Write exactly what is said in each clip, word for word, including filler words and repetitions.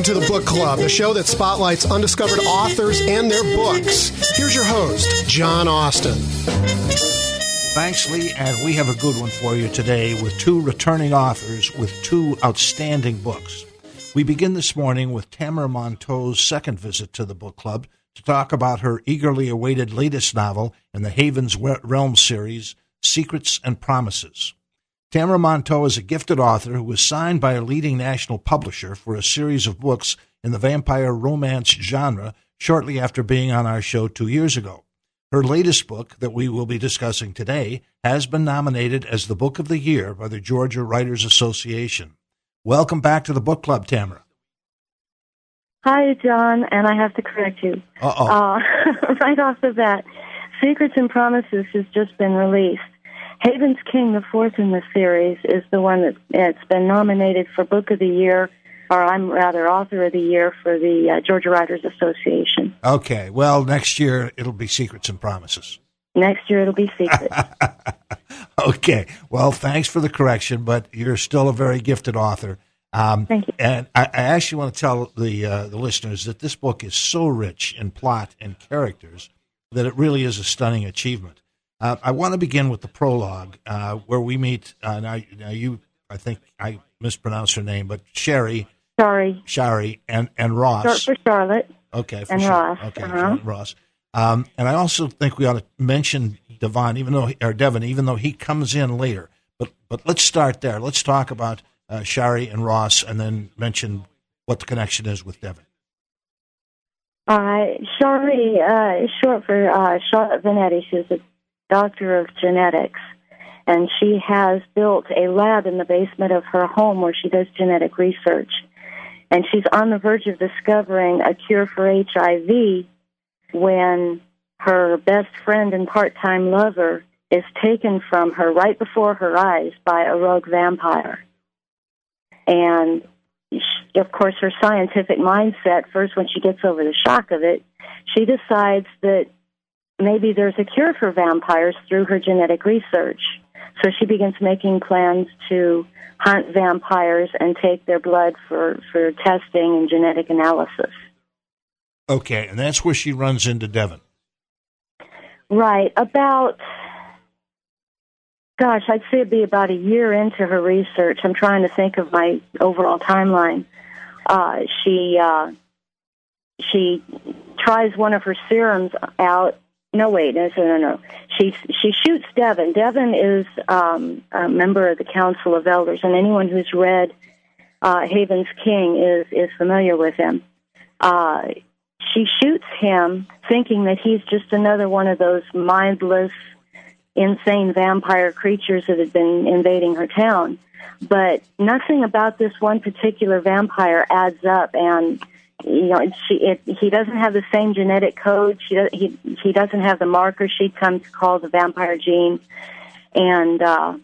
to the Book Club, the show that spotlights undiscovered authors and their books. Here's your host, John Austin. Thanks, Lee, and we have a good one for you today with two returning authors with two outstanding books. We begin this morning with Tamara Monteau's second visit to the Book Club to talk about her eagerly awaited latest novel in the Haven's Realm series, Secrets and Promises. Tamara Monteau is a gifted author who was signed by a leading national publisher for a series of books in the vampire romance genre shortly after being on our show two years ago. Her latest book that we will be discussing today has been nominated as the Book of the Year by the Georgia Writers Association. Welcome back to the Book Club, Tamara. Hi, John, and I have to correct you. Uh-oh. Uh, right off the bat, Secrets and Promises has just been released. Haven's King, the fourth in the series, is the one that it's been nominated for Book of the Year, or I'm rather Author of the Year for the uh, Georgia Writers Association. Okay, well, next year it'll be Secrets and Promises. Next year it'll be Secrets. Okay, well, thanks for the correction, but you're still a very gifted author. Um, Thank you. And I, I actually want to tell the uh, the listeners that this book is so rich in plot and characters that it really is a stunning achievement. Uh, I want to begin with the prologue, uh, where we meet, uh, now, now you, I think I mispronounced her name, but Sherry. Sorry. Shari and, and Ross. Short for Charlotte. Okay, for and sure. Ross. Okay, uh-huh. Ross. Um, and I also think we ought to mention Devon, even though, or Devon, even though he comes in later. But but let's start there. Let's talk about uh, Shari and Ross, and then mention what the connection is with Devon. Uh, Shari, uh, short for uh, Charlotte Vanetti. She's a doctor of genetics, and she has built a lab in the basement of her home where she does genetic research. And she's on the verge of discovering a cure for H I V when her best friend and part-time lover is taken from her right before her eyes by a rogue vampire. And, she, of course, her scientific mindset, first when she gets over the shock of it, she decides that maybe there's a cure for vampires through her genetic research. So she begins making plans to hunt vampires and take their blood for, for testing and genetic analysis. Okay, and that's where she runs into Devon. Right. About, gosh, I'd say it'd be about a year into her research. I'm trying to think of my overall timeline. Uh, she uh, she tries one of her serums out. No, wait, no, no, no. She she shoots Devon. Devon is um, a member of the Council of Elders, and anyone who's read uh, Haven's King is is familiar with him. Uh, she shoots him, thinking that he's just another one of those mindless, insane vampire creatures that had been invading her town. But nothing about this one particular vampire adds up, and you know, she, it, he doesn't have the same genetic code. She, he, he doesn't have the marker she comes to call the vampire gene, and uh,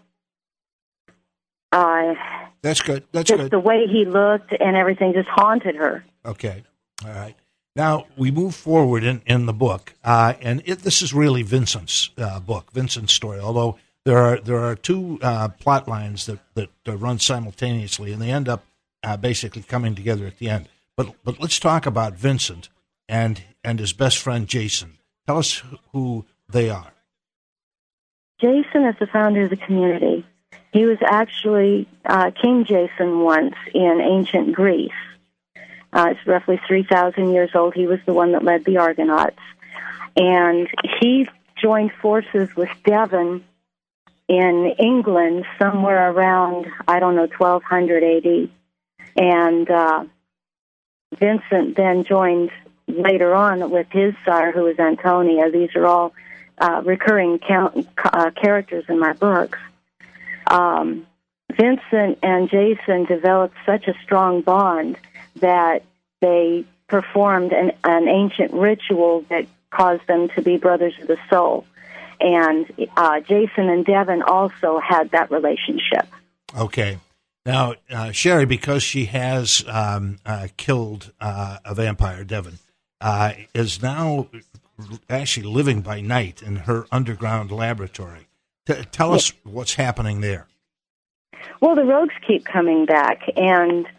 uh, that's good. That's just good. The way he looked and everything just haunted her. Okay, all right. Now we move forward in, in the book, uh, and it, this is really Vincent's uh, book, Vincent's story. Although there are there are two uh, plot lines that that uh, run simultaneously, and they end up uh, basically coming together at the end. But but let's talk about Vincent and and his best friend Jason. Tell us who they are. Jason is the founder of the community. He was actually uh, King Jason once in ancient Greece. Uh, it's roughly three thousand years old. He was the one that led the Argonauts. And he joined forces with Devon in England somewhere around, I don't know, twelve hundred A D. And uh, Vincent then joined later on with his sire, who was Antonia. These are all uh, recurring count, uh, characters in my books. Um, Vincent and Jason developed such a strong bond that they performed an, an ancient ritual that caused them to be brothers of the soul. And uh, Jason and Devon also had that relationship. Okay. Now, uh, Sherry, because she has um, uh, killed uh, a vampire, Devon, uh, is now actually living by night in her underground laboratory. T- tell us what's happening there. Well, the rogues keep coming back, and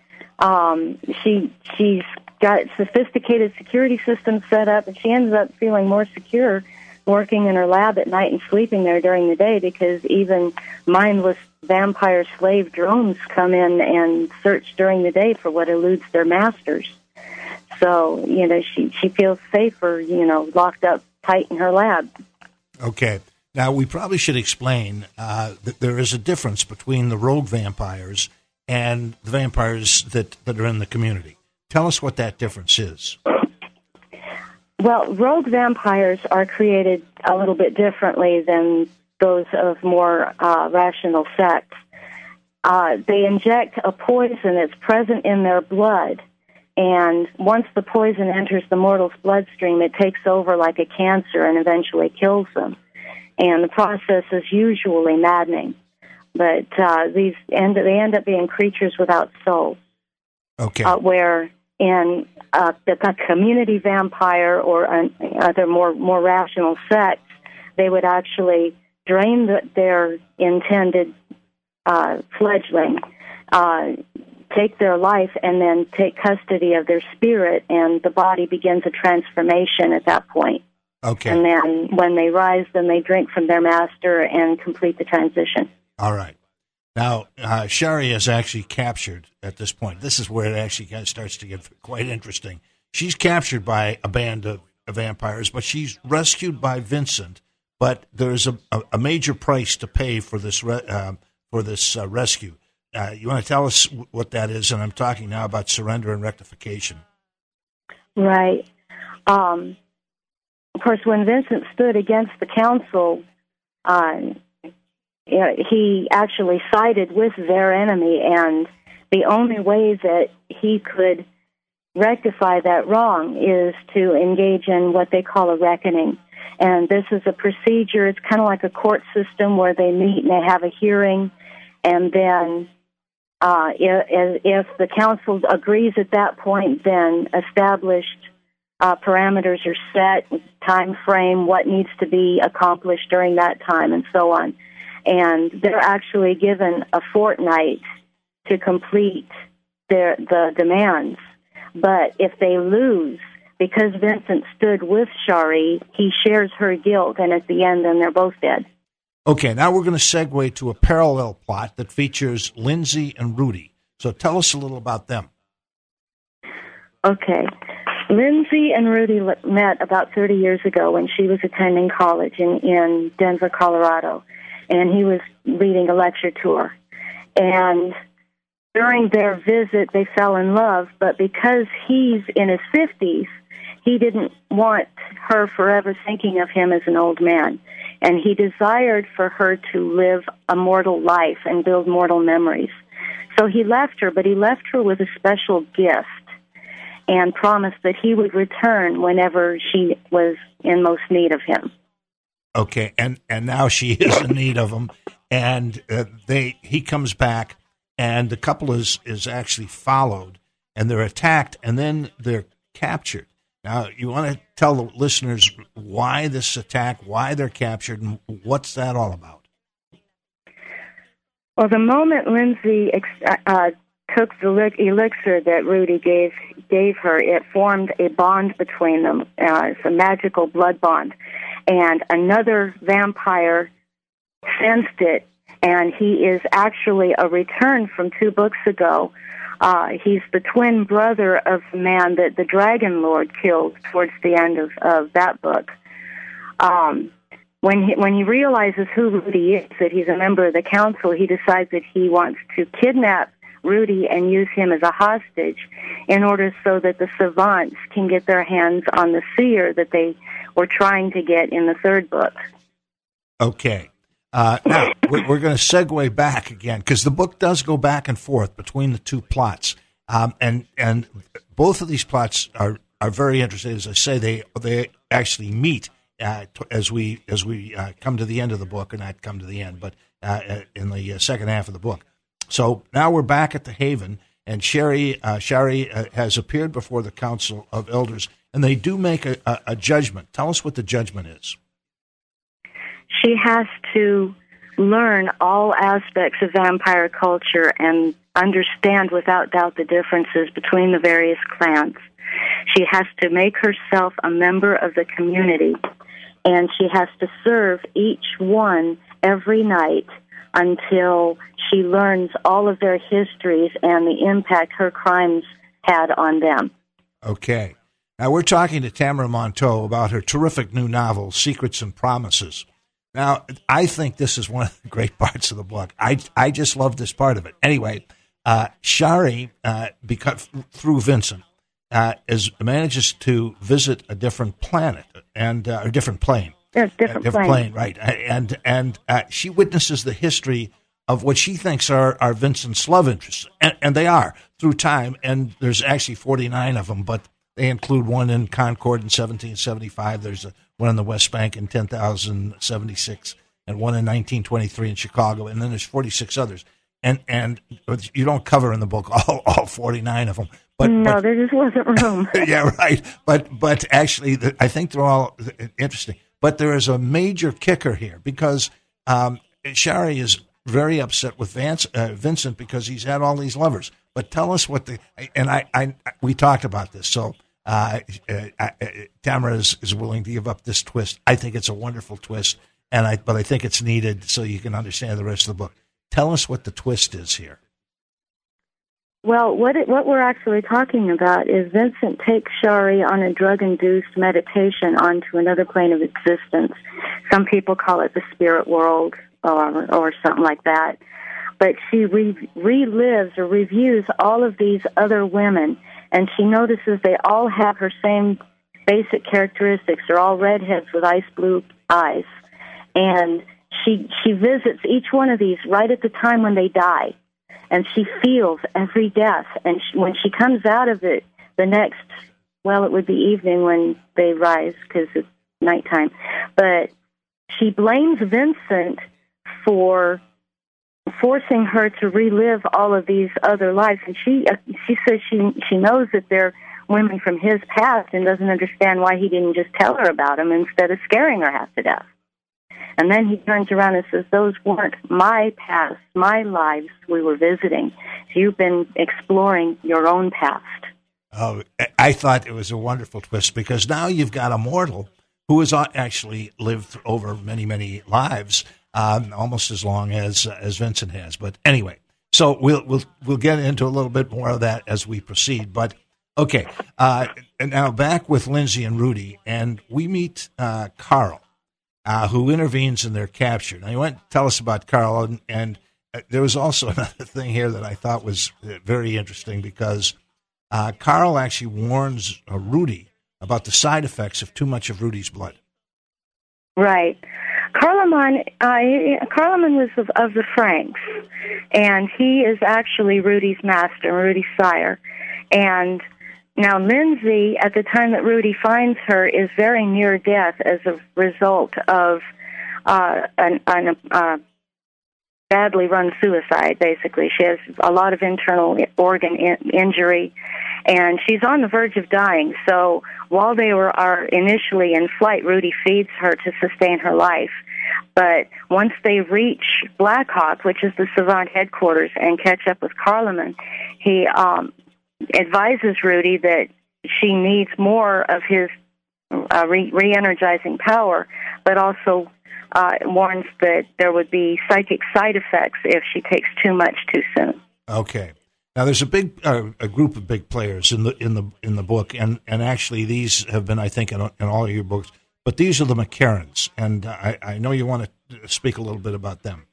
Um, she she's got sophisticated security systems set up, and she ends up feeling more secure working in her lab at night and sleeping there during the day, because even mindless vampire slave drones come in and search during the day for what eludes their masters. So, you know, she, she feels safer, you know, locked up tight in her lab. Okay. Now, we probably should explain uh, that there is a difference between the rogue vampires and the vampires that, that are in the community. Tell us what that difference is. Well, rogue vampires are created a little bit differently than those of more uh, rational sects. Uh, they inject a poison that's present in their blood, and once the poison enters the mortal's bloodstream, it takes over like a cancer and eventually kills them. And the process is usually maddening. But uh, these end, they end up being creatures without souls. Okay. Uh, where in uh, the, the community vampire or an, other more, more rational sects, they would actually drain the, their intended uh, fledgling, uh, take their life, and then take custody of their spirit, and the body begins a transformation at that point. Okay. And then when they rise, then they drink from their master and complete the transition. All right. Now, uh, Shari is actually captured at this point. This is where it actually kind of starts to get quite interesting. She's captured by a band of, of vampires, but she's rescued by Vincent. But there's a, a, a major price to pay for this re, uh, for this uh, rescue. Uh, you want to tell us what that is? And I'm talking now about surrender and rectification. Right. Um, of course, when Vincent stood against the council, uh, he actually sided with their enemy, and the only way that he could rectify that wrong is to engage in what they call a reckoning. And this is a procedure. It's kind of like a court system where they meet and they have a hearing, and then uh, if, if the council agrees at that point, then established uh, parameters are set, time frame, what needs to be accomplished during that time, and so on. And they're actually given a fortnight to complete their the demands. But if they lose, because Vincent stood with Shari, he shares her guilt, and at the end, then they're both dead. Okay, now we're going to segue to a parallel plot that features Lindsay and Rudy. So tell us a little about them. Okay. Lindsay and Rudy met about thirty years ago when she was attending college in, in Denver, Colorado, and he was leading a lecture tour. And during their visit, they fell in love, but because he's in his fifties, he didn't want her forever thinking of him as an old man. And he desired for her to live a mortal life and build mortal memories. So he left her, but he left her with a special gift and promised that he would return whenever she was in most need of him. Okay, and, and now she is in need of him, and uh, they he comes back, and the couple is, is actually followed, and they're attacked, and then they're captured. Now, you want to tell the listeners why this attack, why they're captured, and what's that all about? Well, the moment Lindsay uh, took the elixir that Rudy gave gave her, it formed a bond between them. Uh, it's a magical blood bond. And another vampire sensed it, and he is actually a return from two books ago. Uh, he's the twin brother of the man that the Dragon Lord killed towards the end of, of that book. Um, when he, when he realizes who Rudy is, that he's a member of the council, he decides that he wants to kidnap Rudy and use him as a hostage in order so that the savants can get their hands on the seer that they were trying to get in the third book. Okay. Uh, now, we're going to segue back again, because the book does go back and forth between the two plots. Um, and and both of these plots are, are very interesting. As I say, they they actually meet uh, as we as we uh, come to the end of the book, or not come to the end, but uh, in the uh, second half of the book. So now we're back at the Haven, and Shari, uh, Shari uh, has appeared before the Council of Elders, and they do make a, a, a judgment. Tell us what the judgment is. She has to learn all aspects of vampire culture and understand without doubt the differences between the various clans. She has to make herself a member of the community, and she has to serve each one every night until she learns all of their histories and the impact her crimes had on them. Okay. Now, we're talking to Tamara Monteau about her terrific new novel, Secrets and Promises. Now, I think this is one of the great parts of the book. I, I just love this part of it. Anyway, uh, Shari, uh, because, through Vincent, uh, is, manages to visit a different planet, and uh, a different plane. Yes, different, uh, different plane. plane, right. And, and uh, she witnesses the history of what she thinks are, are Vincent's love interests, and, and they are, through time, and there's actually forty-nine of them, but they include one in Concord in seventeen seventy-five. There's a, one in the West Bank in ten thousand seventy-six, and one in nineteen twenty-three in Chicago, and then there's forty-six others. And and you don't cover in the book all, all forty-nine of them. But, no, but, there just wasn't room. Yeah, right. But but actually, I think they're all interesting. But there is a major kicker here, because um, Shari is very upset with Vance, uh, Vincent because he's had all these lovers. But tell us what the and I, I we talked about this. So uh, uh, uh, Tamara is, is willing to give up this twist. I think it's a wonderful twist, and I but I think it's needed so you can understand the rest of the book. Tell us what the twist is here. Well, what it, what we're actually talking about is Vincent takes Shari on a drug-induced meditation onto another plane of existence. Some people call it the spirit world or or something like that. But she re- relives or reviews all of these other women, and she notices they all have her same basic characteristics. They're all redheads with ice blue eyes. And she she visits each one of these right at the time when they die. And she feels every death. And she, when she comes out of it, the next, well, it would be evening when they rise because it's nighttime. But she blames Vincent for forcing her to relive all of these other lives. And she uh, she says she she knows that they're women from his past and doesn't understand why he didn't just tell her about them instead of scaring her half to death. And then he turns around and says, those weren't my past, my lives we were visiting. You've been exploring your own past. Oh, I thought it was a wonderful twist, because now you've got a mortal who has actually lived over many, many lives, um, almost as long as uh, as Vincent has. But anyway, so we'll we'll we'll get into a little bit more of that as we proceed. But okay, uh, and now back with Lindsay and Rudy, and we meet uh, Carl. Uh, who intervenes in their capture. Now, you want to tell us about Carl, and, and uh, there was also another thing here that I thought was uh, very interesting, because uh, Carl actually warns uh, Rudy about the side effects of too much of Rudy's blood. Right. Carloman, uh, Carloman was of, of the Franks, and he is actually Rudy's master, Rudy's sire. And now, Lindsay, at the time that Rudy finds her, is very near death as a result of uh, an, an uh, badly run suicide, basically. She has a lot of internal organ in- injury, and she's on the verge of dying. So while they were are initially in flight, Rudy feeds her to sustain her life. But once they reach Blackhawk, which is the Savant headquarters, and catch up with Carloman, he... Um, advises Rudy that she needs more of his uh, re- re-energizing power, but also uh, warns that there would be psychic side effects if she takes too much too soon. Okay. Now, there's a big uh, a group of big players in the in the in the book, and, and actually these have been, I think, in, in all of your books. But these are the McCarrans, and I, I know you want to speak a little bit about them.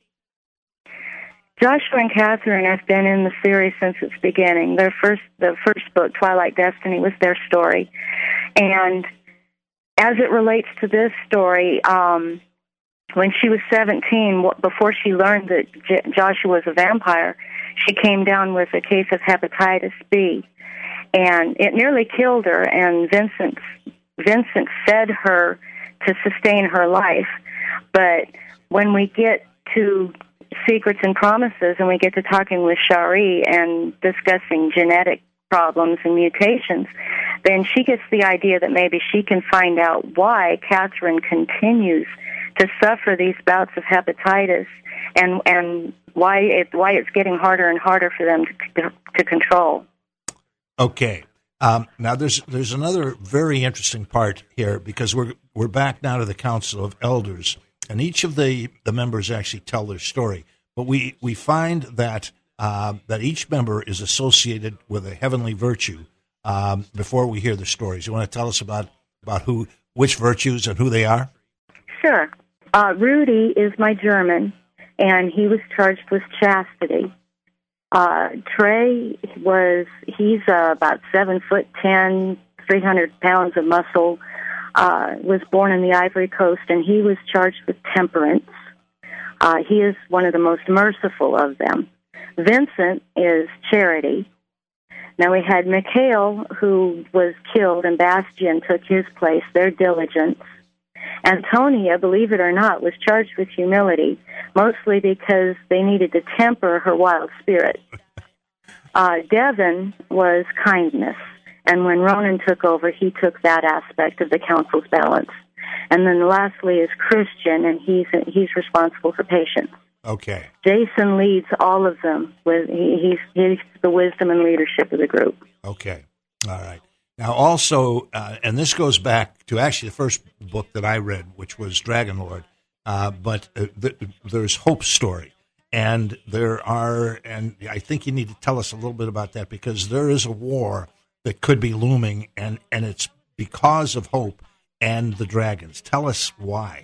Joshua and Catherine have been in the series since its beginning. Their first, the first book, Twilight Destiny, was their story. And as it relates to this story, um, when she was seventeen, before she learned that J- Joshua was a vampire, she came down with a case of hepatitis B. And it nearly killed her, and Vincent, Vincent fed her to sustain her life. But when we get to Secrets and Promises, and we get to talking with Shari and discussing genetic problems and mutations, then she gets the idea that maybe she can find out why Catherine continues to suffer these bouts of hepatitis and and why it why it's getting harder and harder for them to to, to control. Okay. Um, now there's there's another very interesting part here, because we're we're back now to the Council of Elders, and each of the, the members actually tell their story. But we, we find that uh, that each member is associated with a heavenly virtue. Um, before we hear the stories, you want to tell us about about who which virtues and who they are? Sure. Uh, Rudy is my German, and he was charged with chastity. Uh, Trey was, he's uh, about seven foot ten, three hundred pounds of muscle, uh, was born in the Ivory Coast, and he was charged with temperance. Uh, he is one of the most merciful of them. Vincent is charity. Now we had Mikhail, who was killed, and Bastian took his place, their diligence. Antonia, believe it or not, was charged with humility, mostly because they needed to temper her wild spirit. Uh, Devin was kindness, and when Ronan took over, he took that aspect of the council's balance. And then lastly is Christian, and he's he's responsible for patience. Okay. Jason leads all of them. With he, he's he's the wisdom and leadership of the group. Okay. All right. Now, also, uh, and this goes back to actually the first book that I read, which was Dragon Lord, uh, but uh, th- there's Hope's story. And there are, and I think you need to tell us a little bit about that, because there is a war that could be looming, and, and it's because of Hope and the dragons. Tell us why.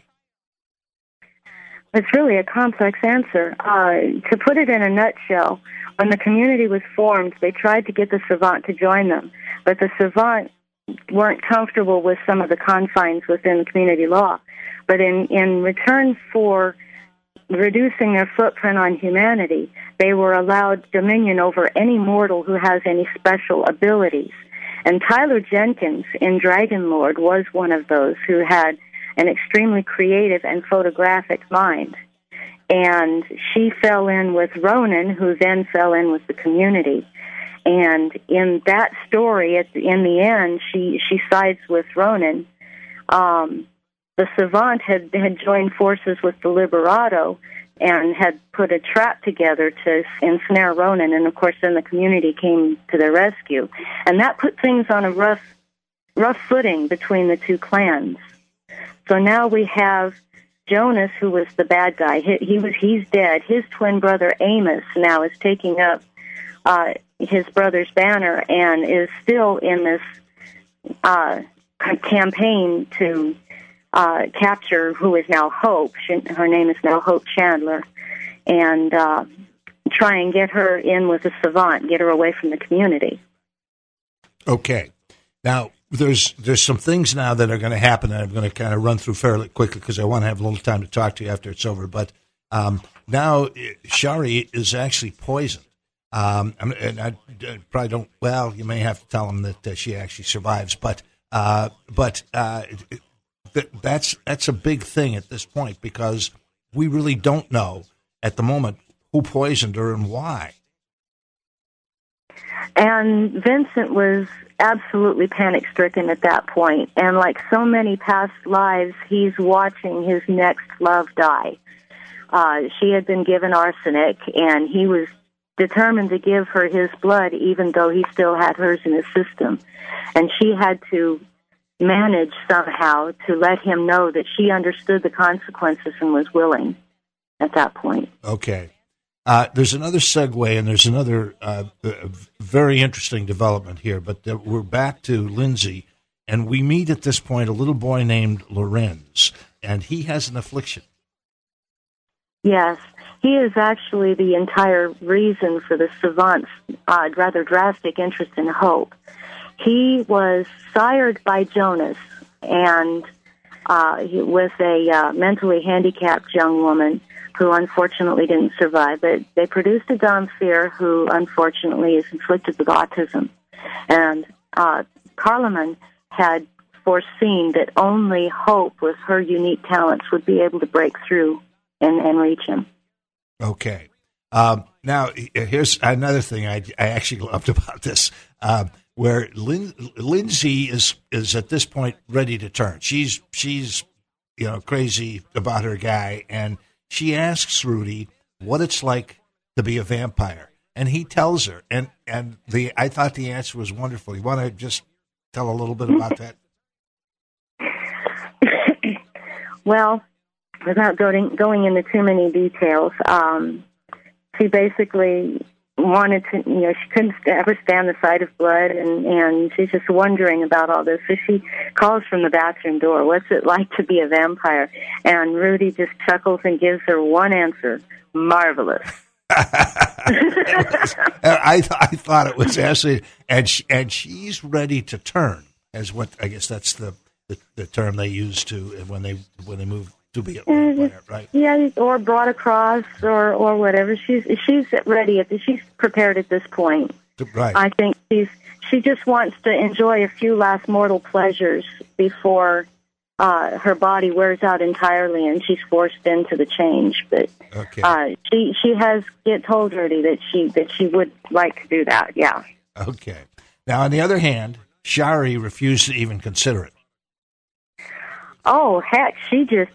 It's really a complex answer. Uh, to put it in a nutshell, when the community was formed, they tried to get the Savant to join them, but the Savant weren't comfortable with some of the confines within community law. But in, in return for reducing their footprint on humanity, they were allowed dominion over any mortal who has any special abilities. And Tyler Jenkins in Dragon Lord was one of those who had an extremely creative and photographic mind. And she fell in with Ronan, who then fell in with the community. And in that story, at the, in the end, she, she sides with Ronan. Um, the Savant had, had joined forces with the Liberato and had put a trap together to ensnare Ronan, and of course then the community came to their rescue. And that put things on a rough, rough footing between the two clans. So now we have Jonas, who was the bad guy. He, he was he's dead. His twin brother Amos now is taking up uh, his brother's banner and is still in this uh, campaign to uh, capture who is now Hope. She, her name is now Hope Chandler, and uh, try and get her in with the Savant, get her away from the community. Okay. Now, there's there's some things now that are going to happen, and I'm going to kind of run through fairly quickly because I want to have a little time to talk to you after it's over. But um, now Shari is actually poisoned. Um, and I, I probably don't, well, you may have to tell him that uh, she actually survives. But uh, but uh, th- that's, that's a big thing at this point, because we really don't know at the moment who poisoned her and why. And Vincent was absolutely panic-stricken at that point. And like so many past lives, he's watching his next love die. Uh, she had been given arsenic, and he was determined to give her his blood, even though he still had hers in his system. And she had to manage somehow to let him know that she understood the consequences and was willing at that point. Okay. Uh, there's another segue, and there's another uh, very interesting development here, but uh, we're back to Lindsay, and we meet at this point a little boy named Lorenz, and he has an affliction. Yes, he is actually the entire reason for the Savant's uh, rather drastic interest in Hope. He was sired by Jonas, and uh, he, with a uh, mentally handicapped young woman who unfortunately didn't survive. But they produced a Domfir who unfortunately is inflicted with autism. And uh, Carloman had foreseen that only Hope, with her unique talents, would be able to break through and, and reach him. Okay. Um, now, here's another thing I, I actually loved about this, uh, where Lin, Lindsay is is at this point ready to turn. She's she's you know crazy about her guy, and she asks Rudy what it's like to be a vampire. And he tells her, and, and the I thought the answer was wonderful. You want to just tell a little bit about that? Well, without going going into too many details, um, she basically wanted to, you know, she couldn't ever stand the sight of blood, and, and she's just wondering about all this. So she calls from the bathroom door, "What's it like to be a vampire?" And Rudy just chuckles and gives her one answer: marvelous. was, I, th- I thought it was actually, and she, and she's ready to turn, as what I guess that's the, the, the term they use to when they when they move to be a vampire, right? Yeah, or brought across, or, or whatever. She's she's ready. At the, she's prepared at this point. Right. I think she's she just wants to enjoy a few last mortal pleasures before uh, her body wears out entirely, and she's forced into the change. But okay. uh, she she has it told Rudy that she that she would like to do that. Yeah. Okay. Now, on the other hand, Shari refused to even consider it. Oh heck, she just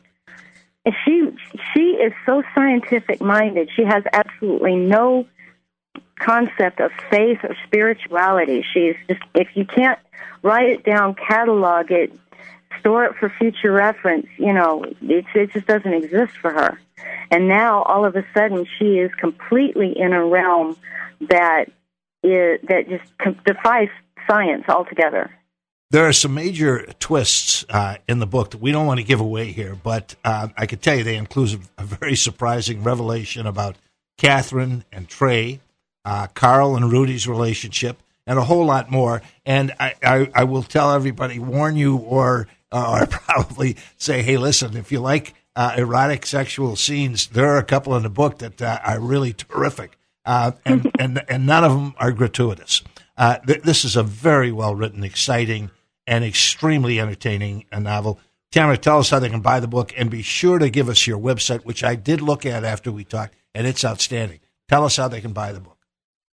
she she is so scientific minded. She has absolutely no concept of faith or spirituality. She's just, if you can't write it down, catalog it, store it for future reference, you know, it, it just doesn't exist for her. And now, all of a sudden, she is completely in a realm that is, that just defies science altogether. There are some major twists uh, in the book that we don't want to give away here, but uh, I could tell you they include a very surprising revelation about Catherine and Trey, uh, Carl and Rudy's relationship, and a whole lot more. And I, I, I will tell everybody, warn you, or uh, or probably say, hey, listen, if you like uh, erotic sexual scenes, there are a couple in the book that uh, are really terrific, uh, and, and, and none of them are gratuitous. Uh, th- this is a very well-written, exciting, and extremely entertaining a novel. Tamara, tell us how they can buy the book, and be sure to give us your website, which I did look at after we talked, and it's outstanding. Tell us how they can buy the book.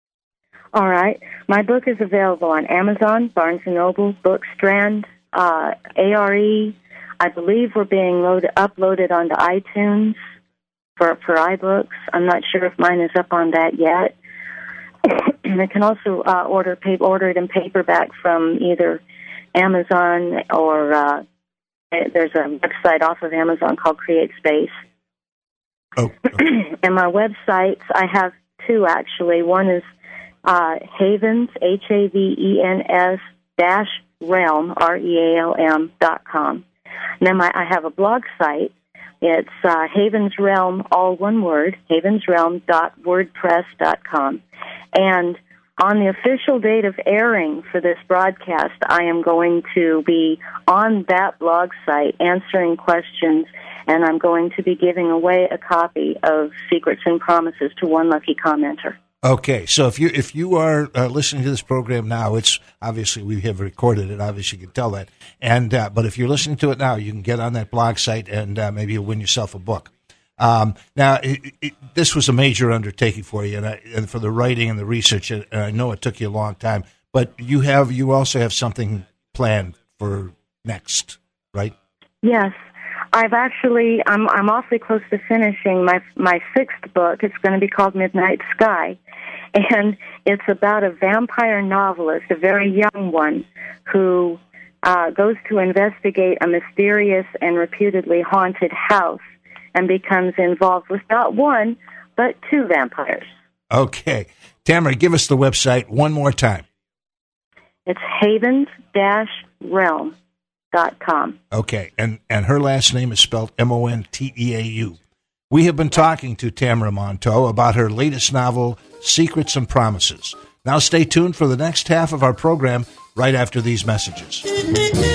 All right. My book is available on Amazon, Barnes and Noble, Bookstrand, uh, A R E. I believe we're being loaded, uploaded onto iTunes for, for iBooks. I'm not sure if mine is up on that yet. And I can also uh, order paper, order it in paperback from either Amazon or uh, there's a website off of Amazon called Create Space. Oh. Okay. And my websites, I have two actually. One is uh, Havens, H A V E N S dash realm, R E A L M dot com. And then my, I have a blog site. It's uh, Havens Realm, all one word, havensrealm dot wordpress dot com. And on the official date of airing for this broadcast, I am going to be on that blog site answering questions, and I'm going to be giving away a copy of Secrets and Promises to one lucky commenter. Okay, so if you if you are uh, listening to this program now, it's obviously we have recorded it. Obviously, you can tell that. And uh, but if you're listening to it now, you can get on that blog site and uh, maybe you'll win yourself a book. Um, now, it, it, this was a major undertaking for you, and, I, and for the writing and the research. And I know it took you a long time, but you have you also have something planned for next, right? Yes. I've actually, I'm I'm awfully close to finishing my my sixth book. It's going to be called Midnight Sky, and it's about a vampire novelist, a very young one, who uh, goes to investigate a mysterious and reputedly haunted house and becomes involved with not one, but two vampires. Okay. Tamara, give us the website one more time. It's havens dash realm. Dot com. Okay, and, and her last name is spelled M O N T E A U. We have been talking to Tamara Monteau about her latest novel, Secrets and Promises. Now stay tuned for the next half of our program right after these messages.